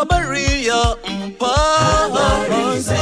habari ya mpanzi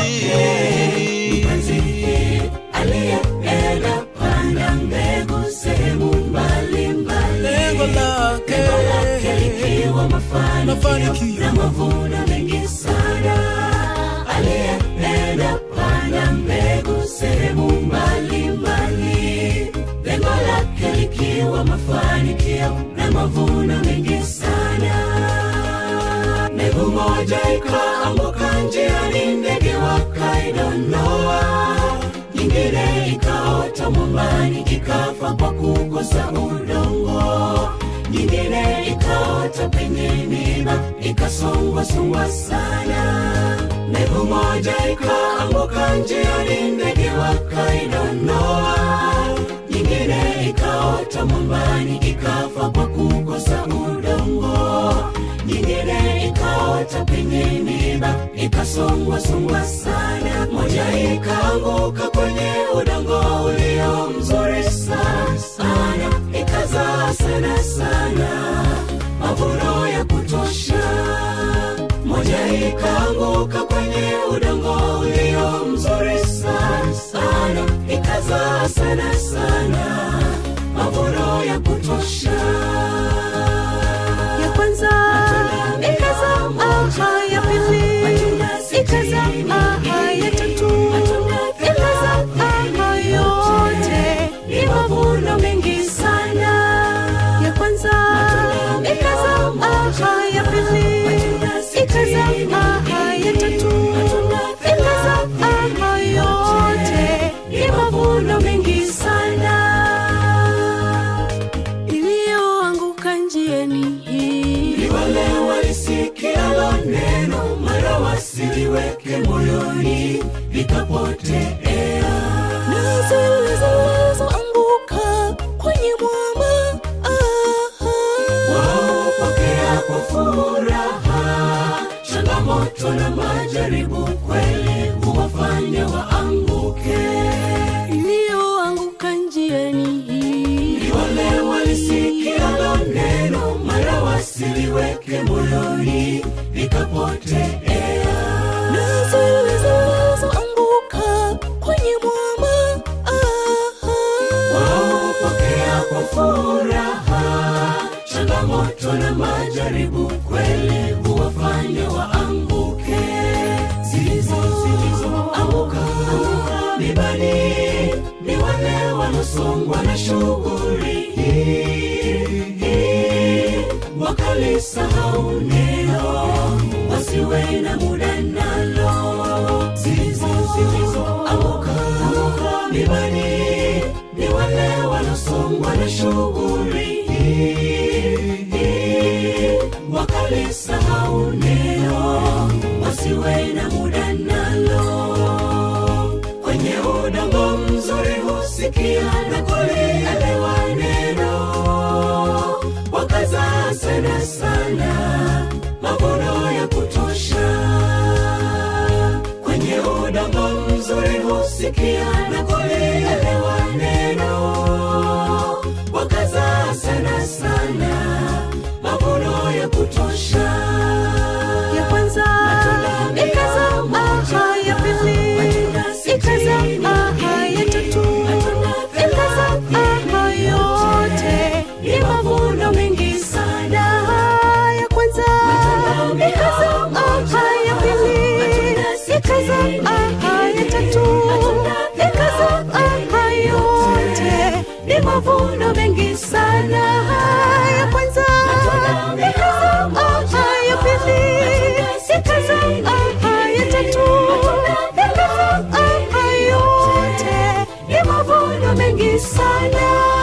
aliyeenda panda mbegu sehemu mbalimbali. Lengo lake likiwa mafanikio na mavuno mengi sana. Aliyeenda panda mbegu sehemu mbalimbali. Lengo lake likiwa mafanikio na mavuno mengi sana. Mbegu moja ikaanguka njiani, ndege wakaidondoa. Nyingine ikaota mwambani, ikafa kwa kukosa udongo. Nyingine ikaota penye miiba, ikasongwa sana. Mbegu moja ikaanguka njiani, ndege wakaidondoa. Nyingine ikaota mwambani, ikafa kwa kukosa udongo. Nyingine ikaota penye miiba, ikasongwa sana. Moja ikaanguka kwenye udongo ulio mzuri sana, ikazaa sana, mavuno ya kutosha. Moja ikaanguka kwenye udongo ulio mzuri sana, ikazaa sana, mavuno ya kutosha. Ya kwanza ikazaa, ya pili ikazaa, ya tatu ikazaa, yote ni mavuno mengi sana. Ya kwanza ikazaa, ya pili ikazaa, ya tatu ikazaa, yote ni mavuno mengi sana. Iliyoanguka njiani ni wale walisikia neno, mara wasiliweke moyoni, likapotea. Na zilizoanguka kwenye mwamba, wapokea kwa furaha. Changamoto na majaribu kweli huwafanya waanguke. Iliyoanguka njiani ni wale walisikia neno, mara wasiliweke moyoni, likapotea. Na zilizoanguka kwenye mwamba, wapokea kwa furaha. Changamoto na majaribu kweli huwafanya waanguke. Zilizoanguka mibani ni wale wanaosongwa na shughuli hii, wakalisahau neno, wasiwe na muda nalo. Zilizoanguka mibani ni wale wanaosongwa na shughuli hii, wakalisahau neno, wasiwe na muda nalo. Kwenye udongo mzuri husikia na kulielewa neno, wakazaa sana, mavuno ya kutosha. Kwenye udongo mzuri husikia na kulielewa neno, wakazaa sana, mavuno ya kutosha. Ya kwanza ikazaa, ya pili ikazaa, ya tatu ikazaa, yote ni mavuno mengi sana. Ya kwanza ikazaa, ya pili ikazaa, ya tatu ikazaa, yote ni mavuno mengi sana. Ya kwanza ikazaa, ya pili ikazaa, ya tatu ikazaa, yote ni mavuno mengi sana.